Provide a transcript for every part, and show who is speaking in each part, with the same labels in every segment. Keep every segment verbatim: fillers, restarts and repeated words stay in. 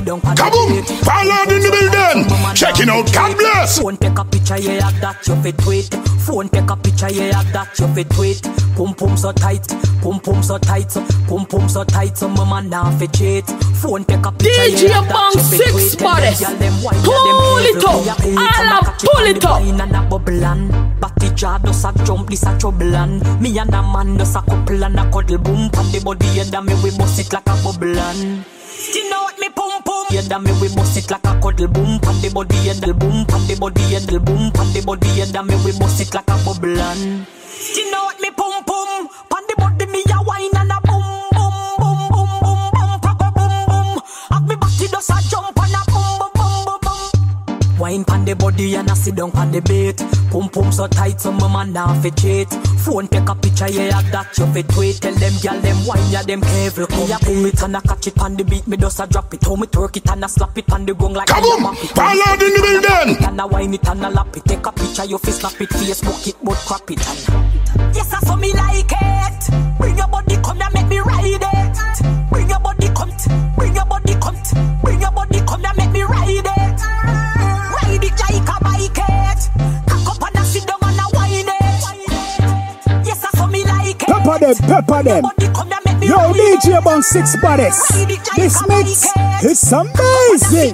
Speaker 1: down on
Speaker 2: Kaboom! Fall out in the building. Checking out. God bless.
Speaker 1: Phone take a picture, yeah, that you fit tweet. Phone take a picture, yeah, that you fit tweet. Pum pum so tight, pum pum so tight, pum pum so tight, so mama now fit cheat. Phone take a picture,
Speaker 3: D J
Speaker 1: yeah,
Speaker 3: Bang six bodies. Pull it up, I'll pull it up.
Speaker 1: And a bubble and batty jar does a jump, this a trouble and me and a man does a couple and a cuddle boom. And the body and me we bust it like a bubble and you know what me pum pum. And me we bust it like a cuddle boom. And the body and the boom, and the body and the boom, and the body and me we bust it like a bubble and you know what me pum pum. And the body me a wine and a boom boom boom boom boom boom papa boom boom. And me body does a jump and a boom boom boom boom boom. Wine pan the body and a sit down pan the bait. Pum pum so tight so mama now fit cheat. Phone take a picture yeah that you fit tweet. Tell them girl them wine ya them careful. Me a pull it and a catch it pan the beat. Me does a drop it. How me twerk it and a slap it pan the gong like
Speaker 2: Kaboom! Fall out in the building.
Speaker 1: And a wine it and a lap it. Take a picture you fi snap it. Facebook it but crap it and yes I saw me like it. Bring your body come and make me ride it. Bring your body come. Bring your body come. Bring your body come and make me ride it. Ride it like a bike it. Cock up and a sit down and a wine it. Yes I saw me like it.
Speaker 4: Pepper them, pepper them. Yo, D J Bang six bodies. This mix is amazing.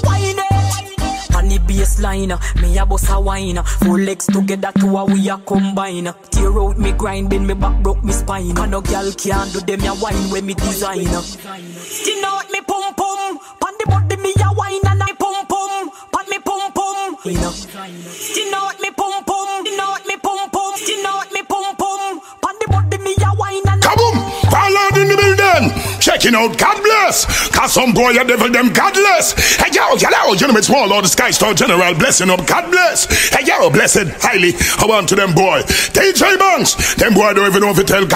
Speaker 1: On the baseline, me a boss a wine. Four legs together to a we a combine. Tear out me grinding, me back broke me spine. And no girl can't do them ya wine when me design. You know what me pum pum. Pan the body me a wine and I pum pum. Pan me pum pum. You know. You know what me pum pum. You know what me pum pum. You know what me pum pum. Pan the body me a wine and
Speaker 2: Kaboom! Fall out in the building. Checking out. God bless. Cause some boy a devil them godless. Hey yo, yo, you know me small Lord the Sky Star General blessing up. God bless. Hey yo, blessed highly. I want to them boy. D J Banks. Them boy don't even know if you tell God.